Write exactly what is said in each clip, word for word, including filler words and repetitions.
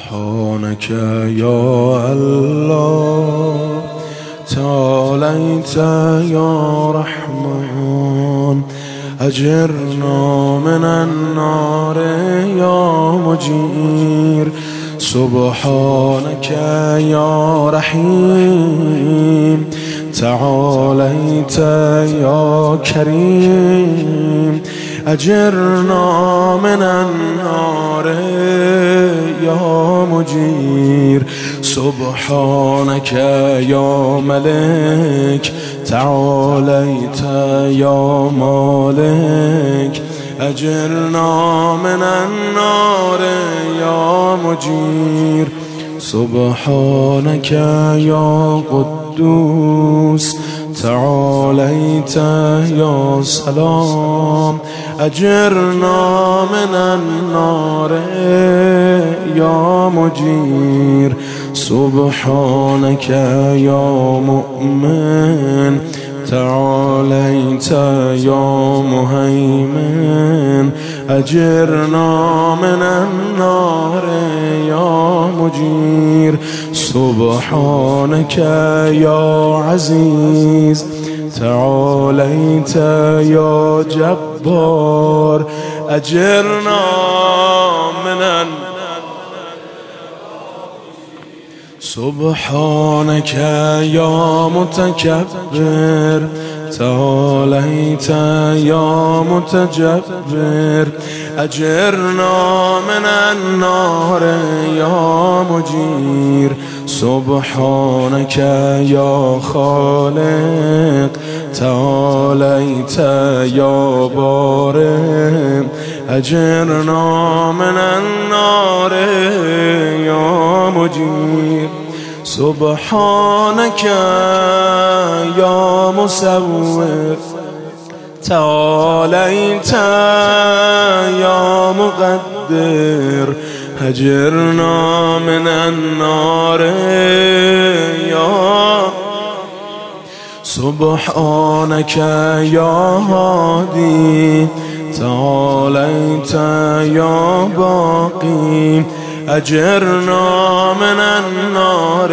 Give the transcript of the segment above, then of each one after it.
سبحانك يا الله تعاليت يا رحمن أجرنا من النار يا مجير سبحانك يا رحيم تعاليت يا كريم أجرنا من النار يا مجير سبحانك يا ملك تعاليت يا مالك أجرنا من النار يا مجير سبحانك يا قدوس تعاليت يا سلام أجرنا من النار يا مجير سبحانك يا مؤمن تعاليت يا مهيمن أجرنا من النار يا مجير سبحانك يا عزيز تعاليت يا جبار أجرنا من النار سبحانك يا متكبر تعاليت يا متجبر أجرنا من النار يا مجير سبحانك يا خالق تعاليت يا بارئ أجرنا من النار يا مجير سبحانك يا مصور تعاليت يا مقدر أجرنا من النار يا سبحانك يا هادي تعاليت يا باقي أجرنا من النار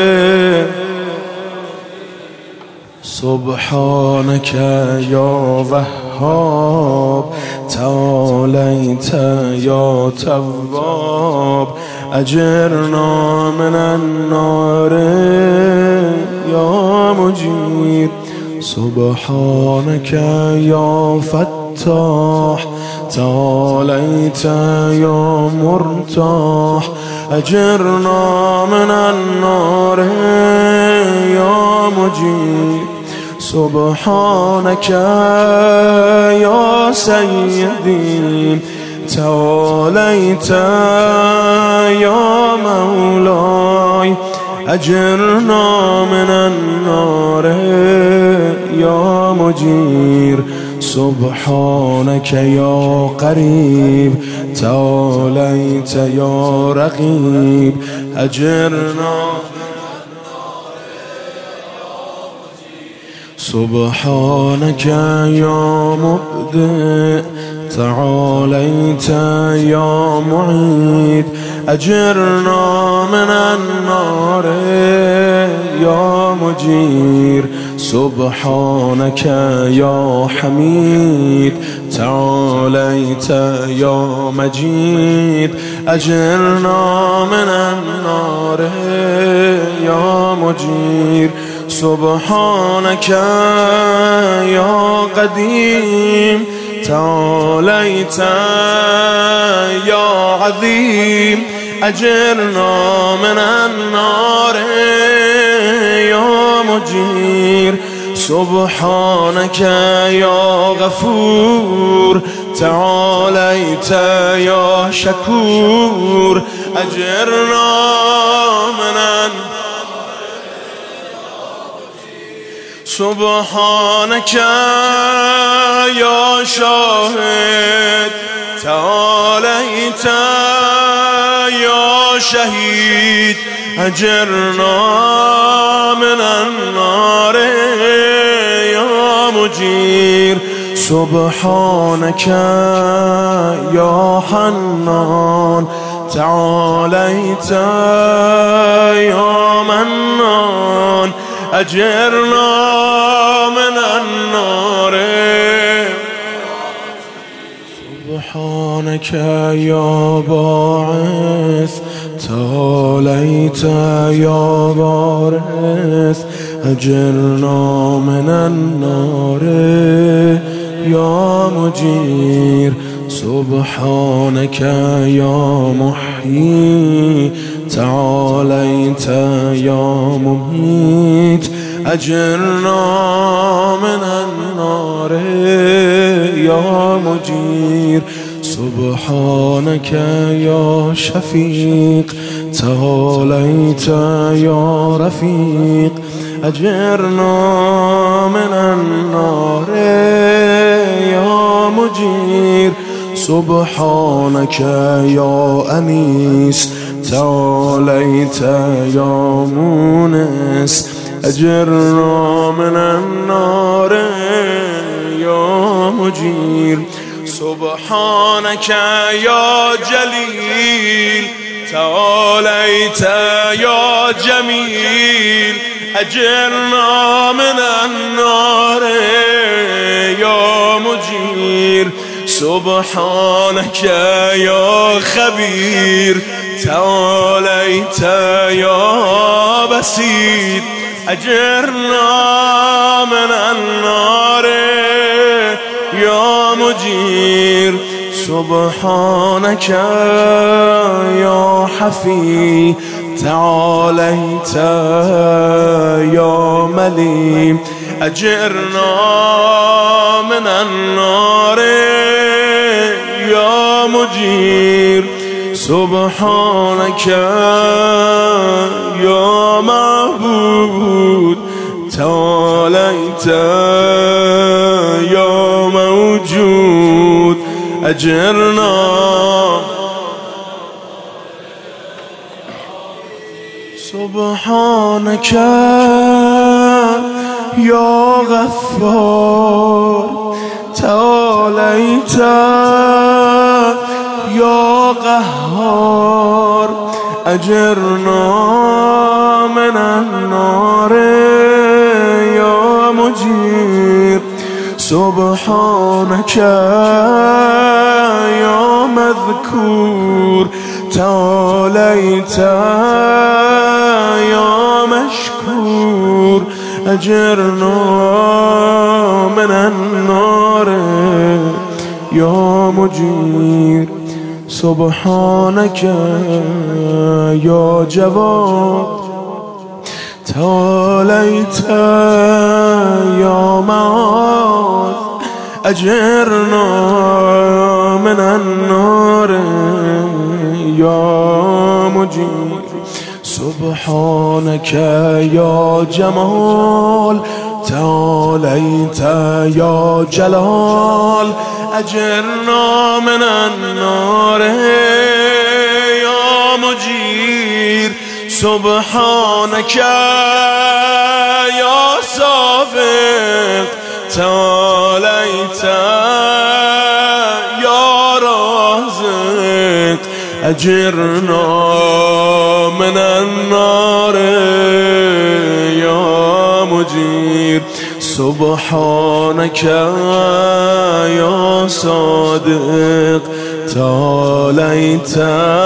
سبحانك يا وهاب تعاليت يا تواب أجرنا من النار يا مجير سبحانك يا فتاح تعاليت يا مرتاح أجرنا من النار يا مجير سبحانك يا سيدي تعاليت يا مولاي أجرنا من النار يا مجير سبحانك يا قريب تعاليت يا رقيب أجرنا سبحانك يا مبدئ تعاليت يا معيد أجرنا من النار يا مجير سبحانك يا حميد تعاليت يا مجيد أجرنا من النار يا مجير سبحانك يا قديم تعاليت يا عظيم أجرنا من النار يا مجير سبحانك يا غفور تعاليت يا شكور أجرنا من النار سبحانك يا شاهد تعاليت يا شهيد أجرنا من النار يا مجير سبحانك يا حنان تعاليت يا منان أجرنا من النار سبحانك يا باعث تعاليت يا بارث أجرنا من النار يا مجير سبحانك يا محيي تعاليت يا مميت أجرنا من النار يا مجير سبحانك يا شفيق تعاليت يا رفيق أجرنا من النار يا مجير سبحانك يا أنيس تعاليت يا مونس أجرنا من النار يا مجير سبحانك يا جليل تعاليت يا جميل أجرنا من النار يا مجير سبحانك يا خبير تعاليت يا بسيط أجرنا من النار يا مجير سبحانك يا حفي تعاليت يا مليم أجرنا من النار يا مجير سبحانك يا معبود تعاليت يا موجود أجرنا سبحانك يا غفار تعاليت يا قهار أجرنا من النار يا مجير سبحانك يا مذكور تعاليت يا مشكور أجرنا من النار يا مجير سبحانك يا جواد تعاليت يا معاذ أجرنا من النار يا مجير سبحانك يا جمال تعاليت يا جلال أجرنا من النار يا مجير سبحانك يا سابق تعاليت يا رازق أجرنا من النار يا مجير سبحانك يا صادق تعاليت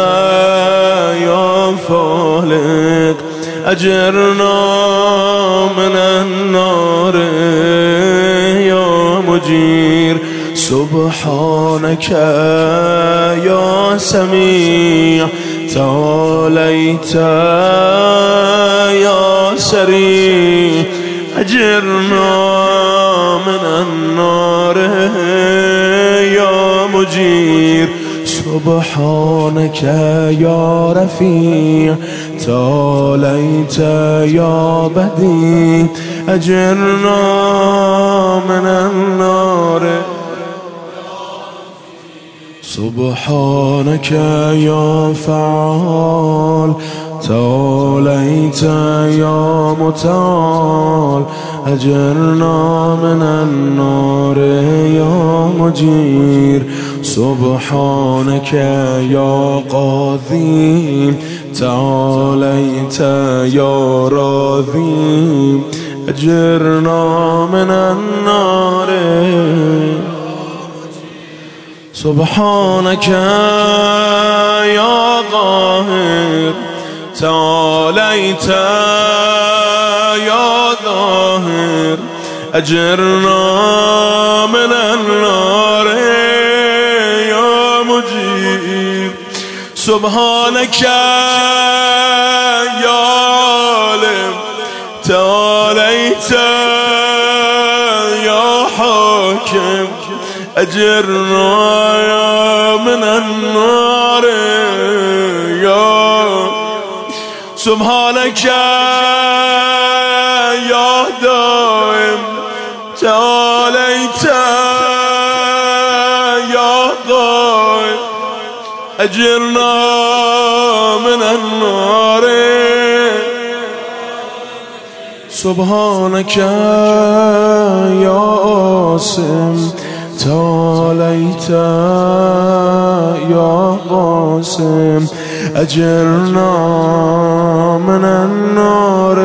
يا فالق أجرنا من النار يا مجير سبحانك يا سميع تعاليت يا سريع أجرنا من النار يا مجير سبحانك يا رفيع تعاليت يا بديع أجرنا من النار سبحانك يا فعال تعاليت يا متعال أجرنا من النار يا مجير سبحانك يا قاضي تعاليت يا راضي أجرنا من النار سبحانك يا قاهر تعاليت يا ظاهر أجرنا من النار يا مجير سبحانك يا عالم تعاليت يا حاكم أجرنا من النار يا سبحانك يا دائم تعاليت يا قائم أجرنا من النار سبحانك يا عاصم تعاليت يا قاسم أجرنا من النار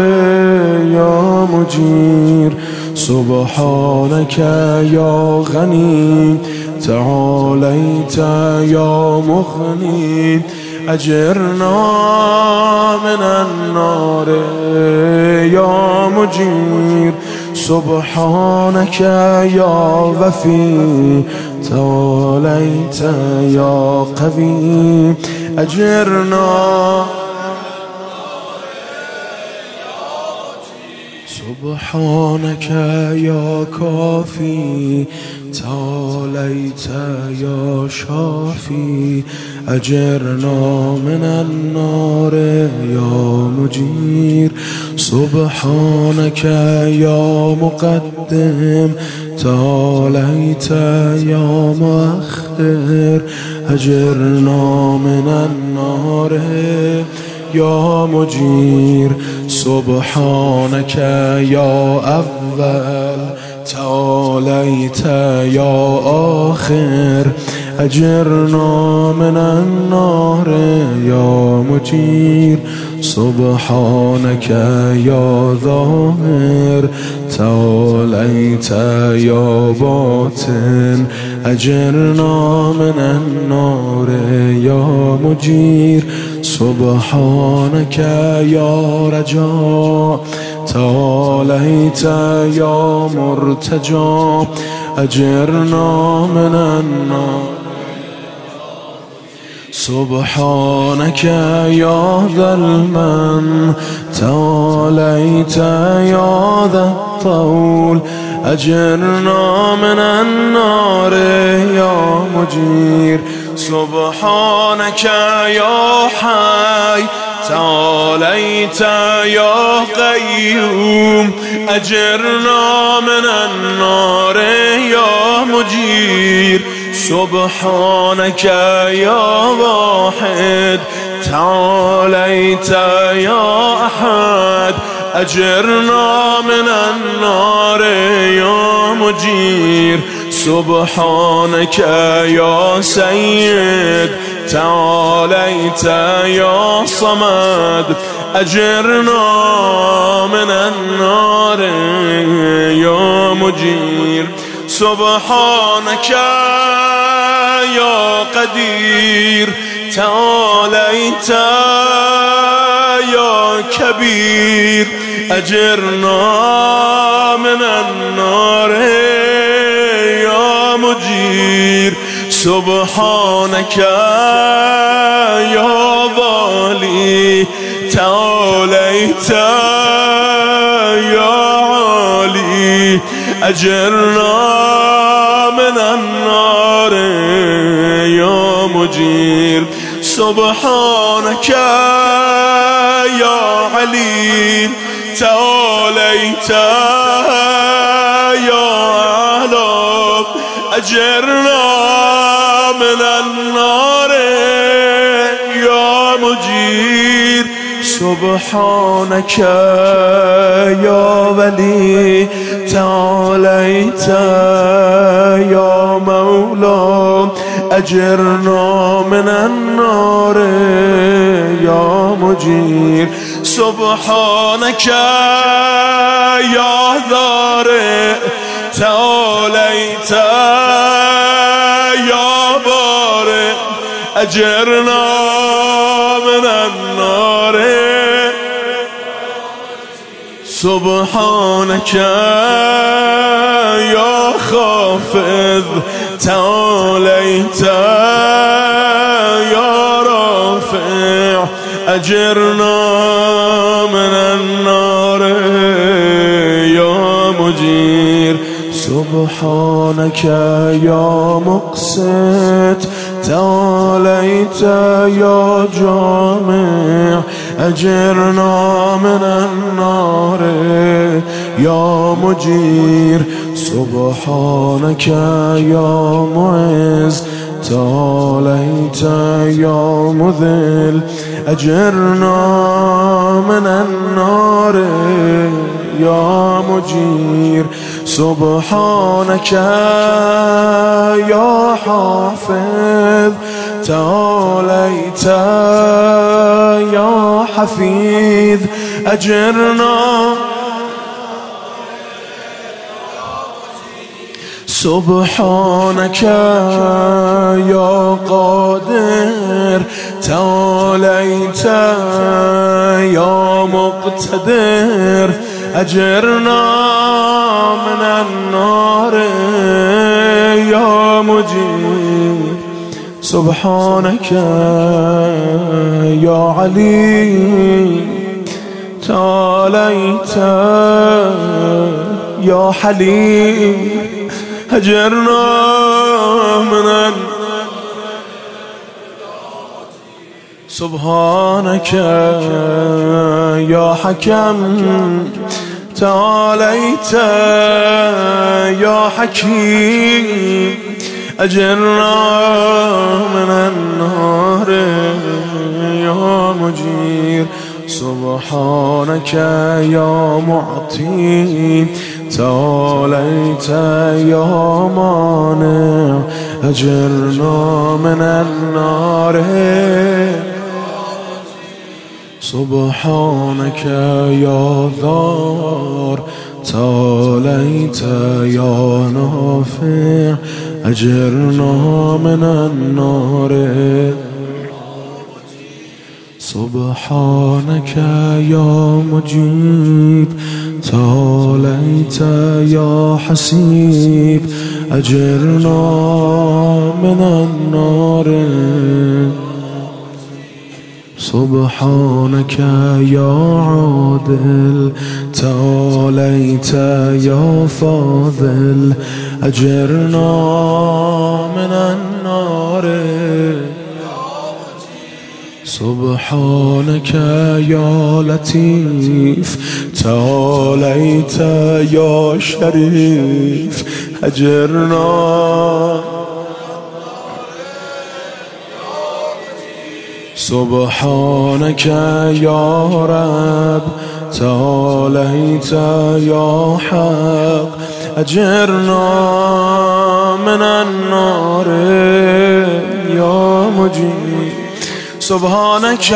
يا مجير سبحانك يا غني تعاليت يا مغني أجرنا من النار يا مجير سبحانك يا وفي تعاليت يا قوي أجرنا سبحانك يا كافي تعاليت يا شافي أجرنا من النار يا مجير سبحانك يا مقدم تعاليت يا مؤخر أجرنا من النار يا مجير سبحانك يا أول تعاليت يا آخر أجرنا من النار يا مجير سبحانك يا ظاهر تعاليت يا باطن أجرنا من النار يا مجير سبحانك يا رجاء تعاليت يا مرتجى أجرنا من النار سبحانك يا ذا المن تعاليت يا ذا الطول أجرنا من النار يا مجير سبحانك يا حي تعاليت يا قيوم أجرنا من النار يا مجير سبحانك يا واحد تعاليت يا أحد أجرنا من النار يا مجير سبحانك يا سيد تعاليت يا صمد أجرنا من النار يا مجير سبحانك يا قدير تعاليت يا كبير أجرنا من النار يا مجير سبحانك يا والي تعاليت يا عالي أجرنا من النار يا مجير سبحانك يا عليم تعاليت يا أعلم أجرنا من النار يا مجير سبحانك يا ولي تعاليت يا مولاي مولا أجرنا من النار يا مجير سبحانك يا ذارئ تعاليت يا بارئ أجرنا من النار سبحانك يا خافض تعاليت يا رافع أجرنا من النار يا مجير سبحانك يا مقسط تعاليت يا جامع أجرنا من النار يا مجير سبحانك يا معز تعاليت يا مذل أجرنا من النار يا مجير سبحانك يا حافظ تعاليت يا حفيظ أجرنا سبحانك يا قادر تعاليت يا مقتدر أجرنا من النار يا مجير سبحانك يا علي تعاليت يا حليم أجرنا من النار سبحانك يا حكم تعاليت يا حكيم أجرنا من النار يا مجير سبحانك يا معطي تعاليت يا مانع أجرنا من النار سبحانك يا ذار تعاليت يا نافع أجرنا من النار سبحانك يا مجيب تعاليت يا حسيب أجرنا من النار سبحانك يا عادل تعاليت يا فاضل أجرنا من النار سبحانك يا لطيف تعاليت يا شريف أجرنا سبحانك يا رب تعاليت يا حق أجرنا من النار يا مجيب سبحانك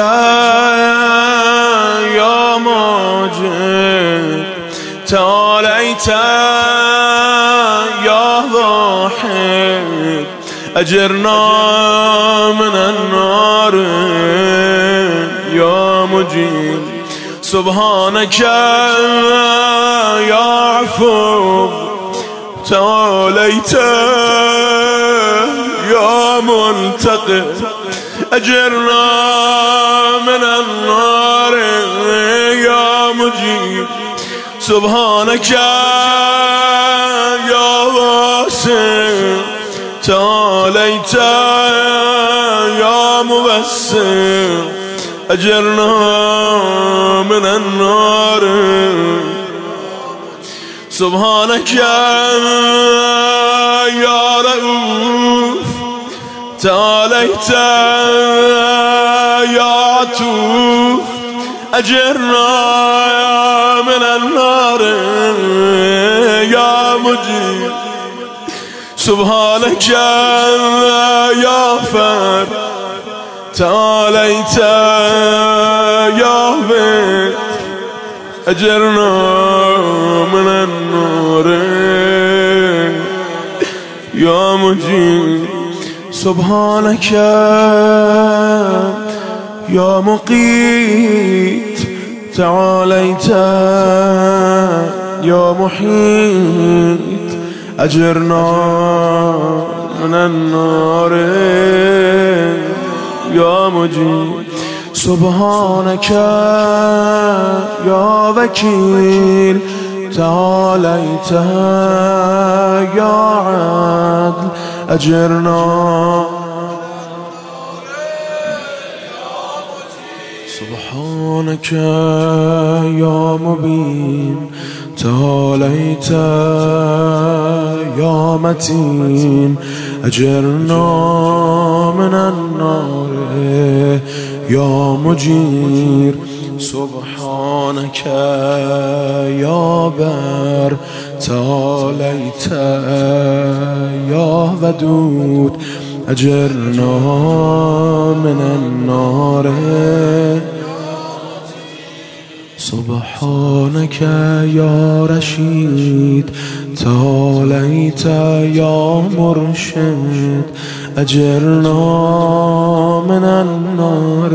يا ماجد تعاليت يا ضاحك أجرنا من النار يا مجيب سبحانك يا عفو تعاليت يا ملتقي أجرنا من النار يا مجيب سبحانك يا واسع تعاليت يا مبسم أجرنا من النار سبحانك يا رؤوف تعاليت يا عطوف أجرنا من النار يا مجيب سبحانك يا فر تعاليت يا بيت أجرنا من النار يا مجيب سبحانك يا مقيت تعاليت يا محيط أجرنا من النار يا مجيب سبحانك يا وكيل تعاليت يا عدل أجرنا سبحانك يا مبين تعاليت يا متين أجرنا من النار يا مجير سبحانك يا بر تعاليت يا ودود أجرنا من النار سبحانك يا رشيد تعاليت يا مرشد أجرنا من النار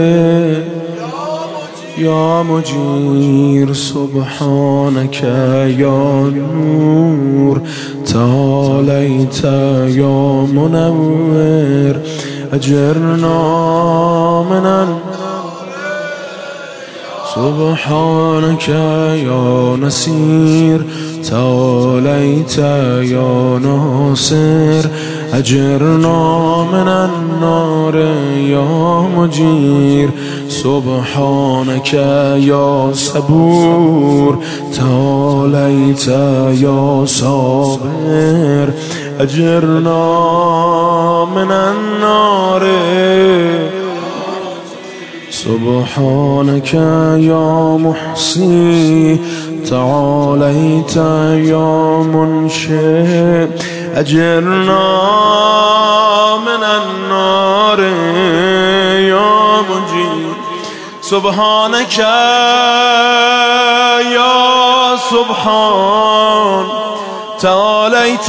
يا مجير سبحانك يا نور تعاليت يا منور أجرنا من النار سبحانك يا نصير تعاليت يا ناصر أجرنا من النار يا مجير سبحانك يا صبور تعاليت يا صابر أجرنا من النار سبحانك يا محصي تعاليت يا منشئ أجرنا من النار يا مجيب سبحانك يا سبحان تعاليت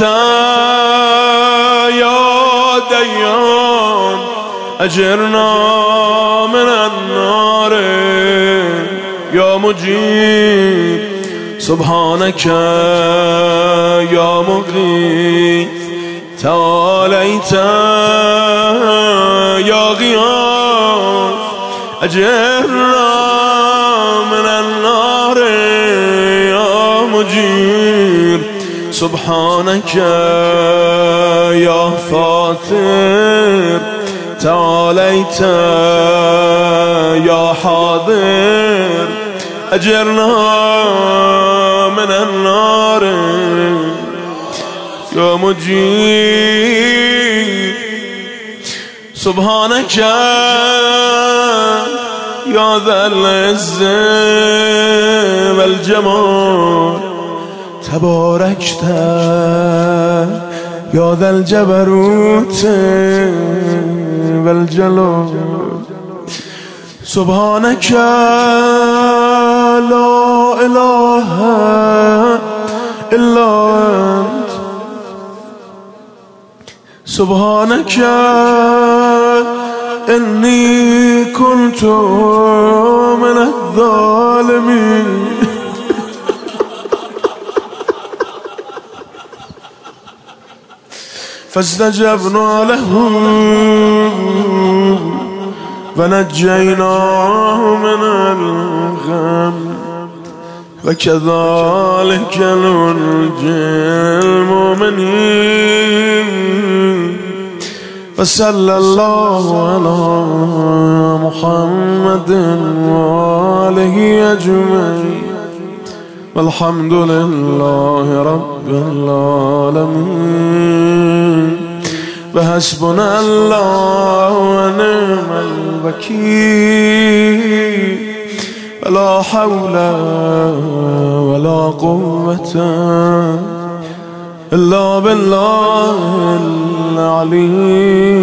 يا ديان أجرنا من النار يا مجيب سبحانك يا مغيث تعاليت يا غياث أجرنا من النار يا مجير سبحانك يا فاطر تعاليت يا حاضر أجرنا من النار يا مجيب سبحانك يا ذا العز والجمال تباركت يا ذا الجبروت والجلال سبحانك لا إله إلا أنت سبحانك إني كنت من الظالمين فاستجبنا له ونجيناه من الغم وكذلك ننجي المؤمنين وصلى الله على محمد وآله أجمعين والحمد لله رب العالمين وحسبنا الله ونعم الوكيل ولا حول ولا قوة إلا بالله العلي